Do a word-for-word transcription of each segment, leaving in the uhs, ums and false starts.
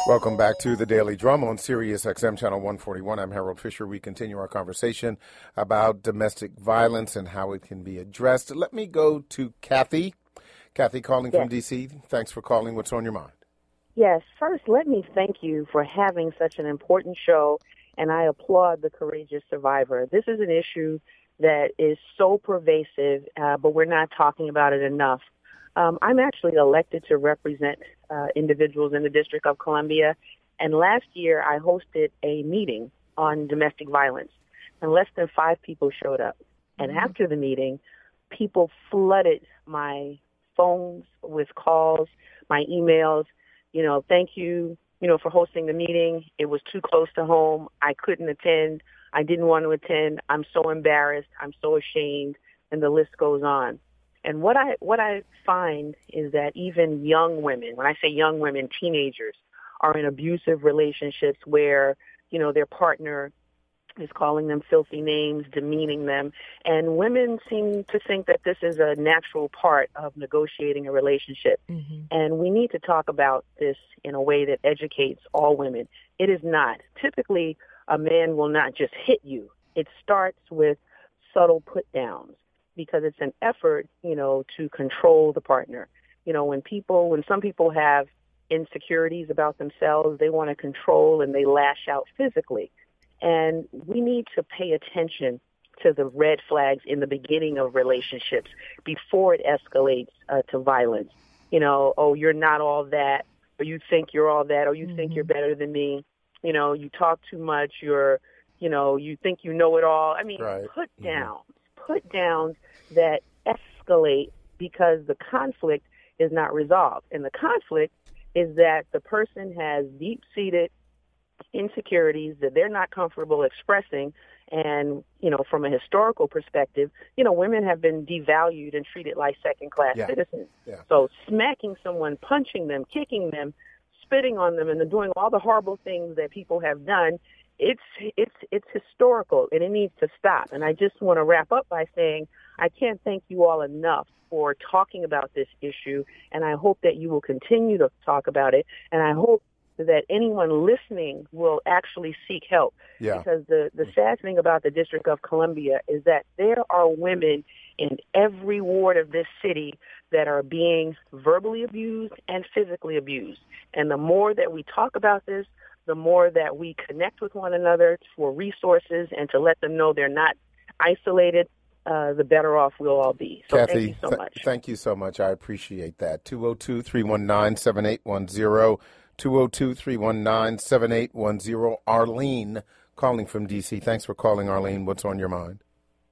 Welcome back to the Daily Drum on Sirius X M Channel one forty-one. I'm Harold Fisher. We continue our conversation about domestic violence and how it can be addressed. Let me go to Kathy. Kathy calling yes. from D C. Thanks for calling. What's on your mind? Yes. First, let me thank you for having such an important show, and I applaud the courageous survivor. This is an issue that is so pervasive, uh, but we're not talking about it enough. Um, I'm actually elected to represent uh, individuals in the District of Columbia, and last year I hosted a meeting on domestic violence, and less than five people showed up. And Mm-hmm. after the meeting, people flooded my phones with calls, my emails, you know, thank you, you know, for hosting the meeting. It was too close to home. I couldn't attend. I didn't want to attend. I'm so embarrassed. I'm so ashamed. And the list goes on. And what I what I find is that even young women, when I say young women, teenagers, are in abusive relationships where, you know, their partner is calling them filthy names, demeaning them. And women seem to think that this is a natural part of negotiating a relationship. Mm-hmm. And we need to talk about this in a way that educates all women. It is not. Typically, a man will not just hit you. It starts with subtle put-downs, because it's an effort, you know, to control the partner. You know, when people, when some people have insecurities about themselves, they want to control and they lash out physically. And we need to pay attention to the red flags in the beginning of relationships before it escalates uh, to violence. You know, oh, you're not all that, or you think you're all that, or you mm-hmm. think you're better than me. You know, you talk too much, you're, you know, you think you know it all. I mean, right. put mm-hmm. down. put downs that escalate because the conflict is not resolved. And the conflict is that the person has deep-seated insecurities that they're not comfortable expressing. And, you know, from a historical perspective, you know, women have been devalued and treated like second-class yeah. citizens. Yeah. So smacking someone, punching them, kicking them, spitting on them, and doing all the horrible things that people have done, it's it's it's historical, and it needs to stop. And I just want to wrap up by saying I can't thank you all enough for talking about this issue, and I hope that you will continue to talk about it, and I hope that anyone listening will actually seek help. Yeah. Because the, the sad thing about the District of Columbia is that there are women in every ward of this city that are being verbally abused and physically abused. And the more that we talk about this, the more that we connect with one another for resources and to let them know they're not isolated, uh, the better off we'll all be. So Kathy, thank you so th- much. Thank you so much. I appreciate that. two oh two, three one nine, seven eight one zero, two oh two, three one nine, seven eight one zero. Arlene calling from D C. Thanks for calling, Arlene. What's on your mind?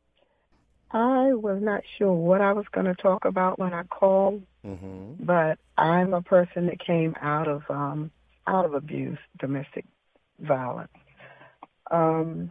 I was not sure what I was going to talk about when I called, mm-hmm. but I'm a person that came out of um, out of abuse, domestic violence. Um,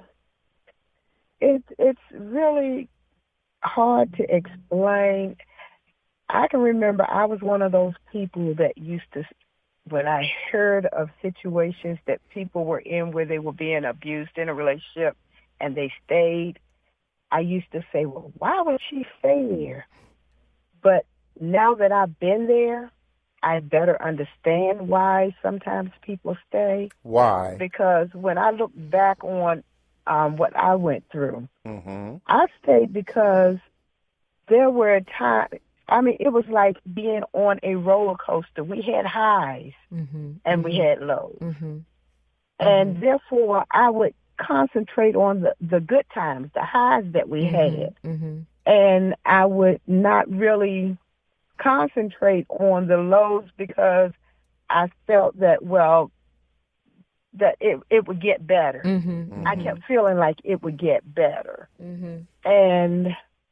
it, it's really hard to explain. I can remember I was one of those people that used to, when I heard of situations that people were in where they were being abused in a relationship and they stayed, I used to say, well, why would she stay there? But now that I've been there, I better understand why sometimes people stay. Why? Because when I look back on um, what I went through, mm-hmm. I stayed because there were times, I mean, it was like being on a roller coaster. We had highs mm-hmm. and mm-hmm. we had lows. Mm-hmm. And mm-hmm. therefore, I would concentrate on the, the good times, the highs that we mm-hmm. had. Mm-hmm. And I would not really concentrate on the lows because I felt that, well, that it, it would get better. Mm-hmm. Mm-hmm. I kept feeling like it would get better. Mm-hmm. And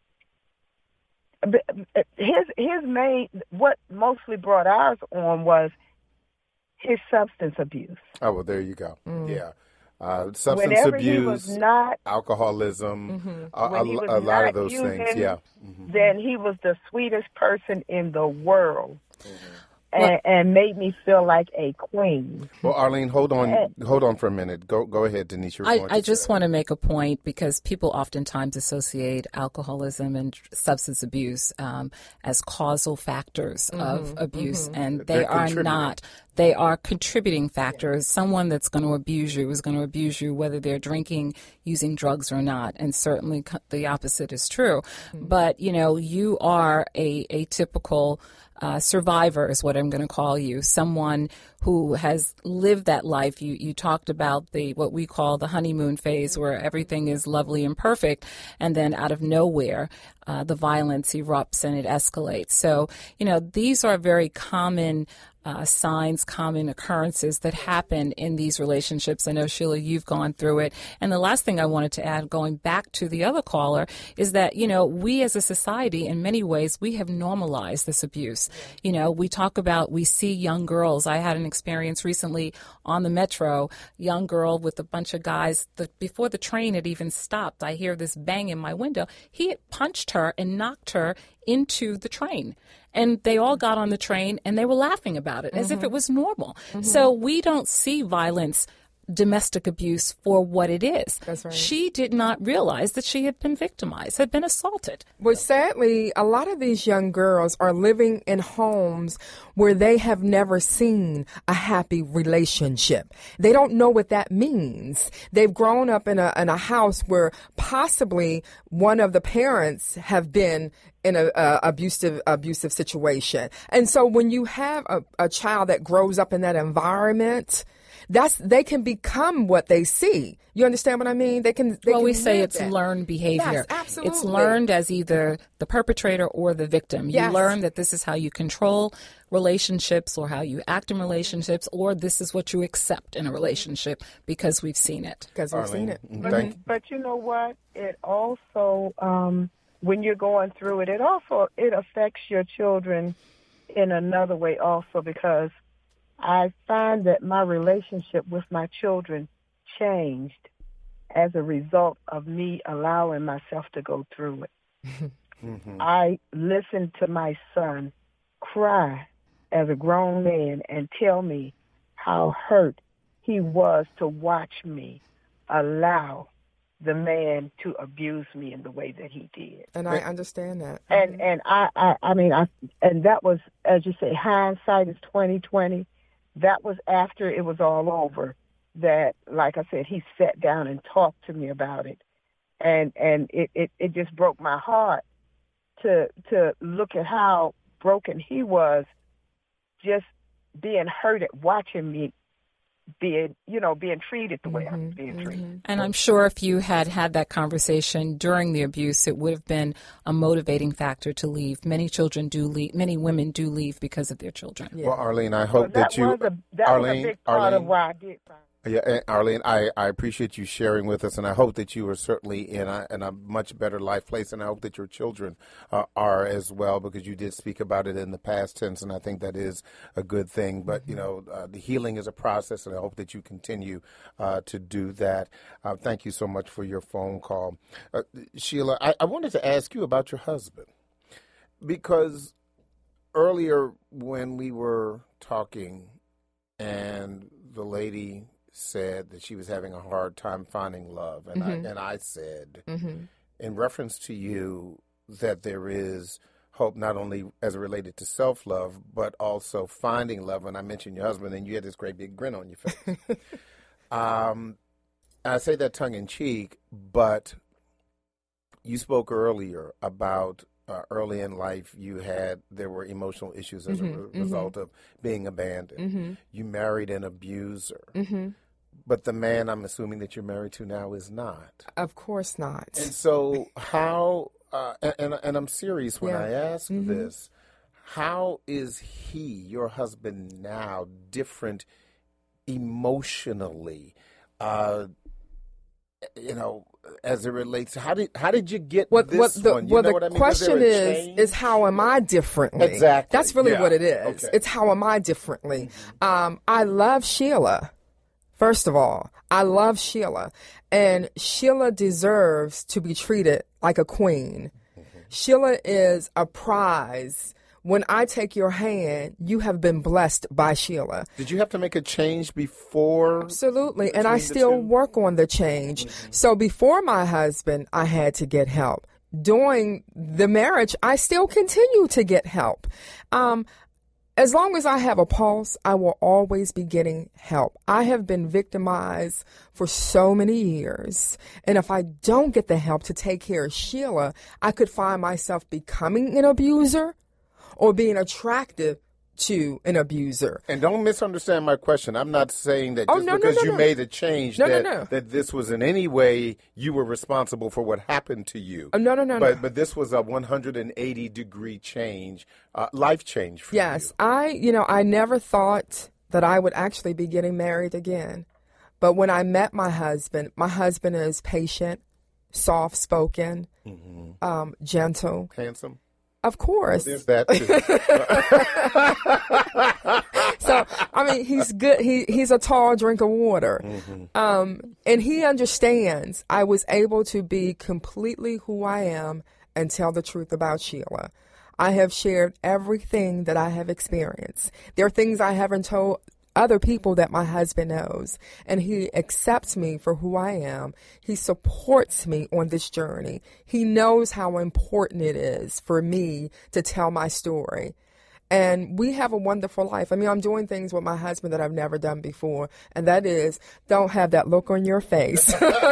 his his main, what mostly brought ours on was his substance abuse. Oh, well, there you go. Mm. Yeah. Uh, substance Whenever abuse, he was not, alcoholism, mm-hmm. a, when a, he was a lot not of those using, things. Yeah. Mm-hmm. then he was the sweetest person in the world. Mm-hmm. and, and made me feel like a queen. Well, Arlene, hold on, hold on for a minute. Go, go ahead, Denise. You're I, going to I just say. want to make a point because people oftentimes associate alcoholism and substance abuse um, as causal factors mm-hmm, of abuse, mm-hmm. and they They're are not. They are contributing factors. Someone that's going to abuse you is going to abuse you whether they're drinking, using drugs or not, and certainly the opposite is true. Mm-hmm. But, you know, you are a, a typical uh, survivor is what I'm going to call you, someone who has lived that life. You you talked about the what we call the honeymoon phase where everything is lovely and perfect, and then out of nowhere, uh, the violence erupts and it escalates. So, you know, these are very common Uh, signs, common occurrences that happen in these relationships. I know, Sheila, you've gone through it. And the last thing I wanted to add, going back to the other caller, is that, you know, we as a society, in many ways, we have normalized this abuse. You know, we talk about, we see young girls. I had an experience recently on the metro, young girl with a bunch of guys. The, before the train had even stopped, I hear this bang in my window. He had punched her and knocked her into the train. And they all got on the train and they were laughing about it mm-hmm. as if it was normal. Mm-hmm. So we don't see violence, domestic abuse for what it is. That's right. She did not realize that she had been victimized, had been assaulted. Well, sadly, a lot of these young girls are living in homes where they have never seen a happy relationship. They don't know what that means. They've grown up in a in a house where possibly one of the parents have been in a, a abusive abusive situation. And so when you have a, a child that grows up in that environment, that's they can become what they see. You understand what I mean? They can. They well, can we say it's that. learned behavior. Yes, absolutely. It's learned as either the perpetrator or the victim. You yes. learn that this is how you control relationships or how you act in relationships, or this is what you accept in a relationship because we've seen it. Because we've Arlene, seen it. Thank But, you. but you know what? It also, um, when you're going through it, it also it affects your children in another way also, because I find that my relationship with my children changed as a result of me allowing myself to go through it. Mm-hmm. I listened to my son cry as a grown man and tell me how hurt he was to watch me allow the man to abuse me in the way that he did. And I understand that. And and I, I, I mean I and that was, as you say, hindsight is twenty twenty. That was after it was all over that, like I said, he sat down and talked to me about it. And and it, it, it just broke my heart to to look at how broken he was, just being hurt at watching me being, you know, being treated the way mm-hmm, I was being treated. Mm-hmm. And I'm sure if you had had that conversation during the abuse, it would have been a motivating factor to leave. Many children do leave. Many women do leave because of their children. Yeah. Well, Arlene, I hope well, that, that you... Was a, that Arlene, was a big part Arlene, of why I did find Yeah, Arlene, I, I appreciate you sharing with us, and I hope that you are certainly in a, in a much better life place, and I hope that your children uh, are as well, because you did speak about it in the past tense, and I think that is a good thing. But, you know, uh, the healing is a process, and I hope that you continue uh, to do that. Uh, thank you so much for your phone call. Uh, Sheila, I, I wanted to ask you about your husband, because earlier when we were talking and the lady said that she was having a hard time finding love, and mm-hmm. I and I said, mm-hmm. in reference to you, that there is hope not only as it related to self-love, but also finding love. And I mentioned your husband, and you had this great big grin on your face. um, I say that tongue in cheek, but you spoke earlier about uh, early in life you had there were emotional issues as mm-hmm. a re- result mm-hmm. of being abandoned. Mm-hmm. You married an abuser. Mm-hmm. But the man I'm assuming that you're married to now is not. Of course not. And so how, uh, and, and, and I'm serious when yeah. I ask mm-hmm. this, how is he, your husband now, different emotionally, uh, you know, as it relates to, how did, how did you get what, this what the, one? You well, know the what I mean? question is, is how am I differently? Exactly. That's really yeah. what it is. Okay. It's how am I differently? Um, I love Sheila. First of all, I love Sheila, and Sheila deserves to be treated like a queen. Mm-hmm. Sheila is a prize when I take your hand, you have been blessed by Sheila. Did you have to make a change before? Absolutely. And I still work on the change. Mm-hmm. So before my husband, I had to get help. During the marriage, I still continue to get help. Um, As long as I have a pulse, I will always be getting help. I have been victimized for so many years. And if I don't get the help to take care of Sheila, I could find myself becoming an abuser or being attracted to an abuser. And don't misunderstand my question. I'm not saying that oh, just no, because no, no, you no. made a change no, that, no, no. that this was in any way you were responsible for what happened to you. Oh, no, no, no, but, no. But this was a one hundred eighty degree change, uh, life change for yes, you. Yes, I, you know, I never thought that I would actually be getting married again. But when I met my husband, my husband is patient, soft-spoken, mm-hmm. um, gentle. Handsome? Of course. Well, there's that too. So, I mean, he's good. He he's a tall drink of water. Mm-hmm. Um, and he understands I was able to be completely who I am and tell the truth about Sheila. I have shared everything that I have experienced. There are things I haven't told other people that my husband knows, and he accepts me for who I am. He supports me on this journey. He knows how important it is for me to tell my story. And we have a wonderful life. I mean, I'm doing things with my husband that I've never done before, and that is, don't have that look on your face.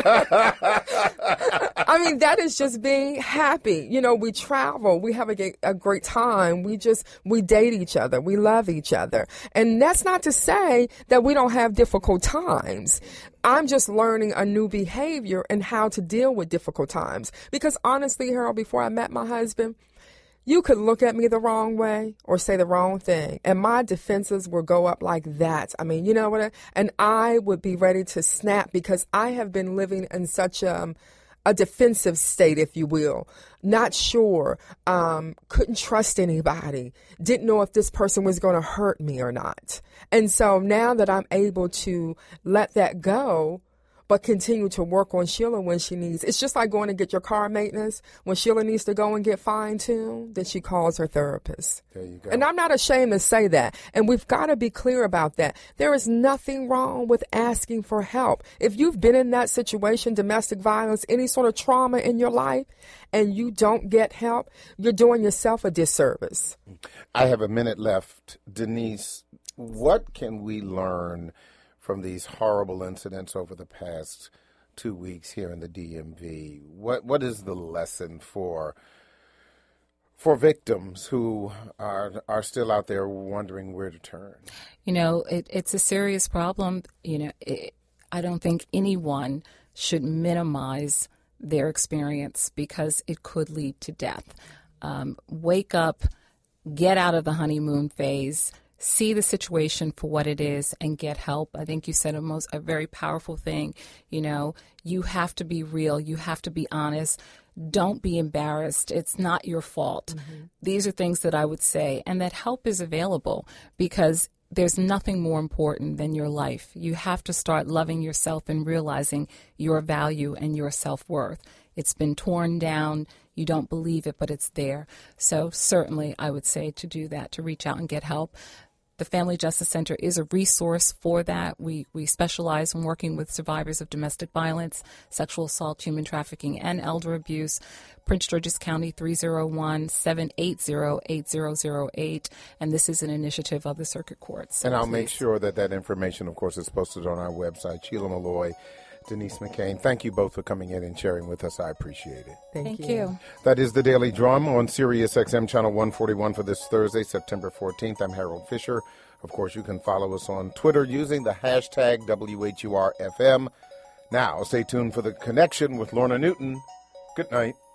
I mean, that is just being happy. You know, we travel, we have a, a great time. We just, we date each other. We love each other. And that's not to say that we don't have difficult times. I'm just learning a new behavior and how to deal with difficult times. Because honestly, Harold, before I met my husband, you could look at me the wrong way or say the wrong thing, and my defenses will go up like that. I mean, you know what? I, and I would be ready to snap because I have been living in such a, a defensive state, if you will. Not sure, um, couldn't trust anybody, didn't know if this person was going to hurt me or not. And so now that I'm able to let that go, but continue to work on Sheila when she needs. It's just like going to get your car maintenance. When Sheila needs to go and get fine-tuned, then she calls her therapist. There you go. And I'm not ashamed to say that. And we've got to be clear about that. There is nothing wrong with asking for help. If you've been in that situation, domestic violence, any sort of trauma in your life, and you don't get help, you're doing yourself a disservice. I have a minute left. Denise, what can we learn from these horrible incidents over the past two weeks here in the D M V? What what is the lesson for for victims who are are still out there wondering where to turn? You know, it, it's a serious problem. You know, it, I don't think anyone should minimize their experience because it could lead to death. Um, wake up, get out of the honeymoon phase, see the situation for what it is and get help. I think you said a most a very powerful thing. You know, you have to be real. You have to be honest. Don't be embarrassed. It's not your fault. Mm-hmm. These are things that I would say, and that help is available because there's nothing more important than your life. You have to start loving yourself and realizing your value and your self-worth. It's been torn down. You don't believe it, but it's there. So certainly I would say to do that, to reach out and get help. The Family Justice Center is a resource for that. We we specialize in working with survivors of domestic violence, sexual assault, human trafficking, and elder abuse. Prince George's County, three oh one, seven eight zero, eight zero zero eight. And this is an initiative of the Circuit Court. So and I'll please. make sure that that information, of course, is posted on our website. Sheila Malloy, Denise McCain, thank you both for coming in and sharing with us. I appreciate it. Thank, Thank you. you. That is the Daily Drum on Sirius X M Channel one forty-one for this Thursday, September fourteenth. I'm Harold Fisher. Of course, you can follow us on Twitter using the hashtag W H U R F M. Now, stay tuned for The Connection with Lorna Newton. Good night.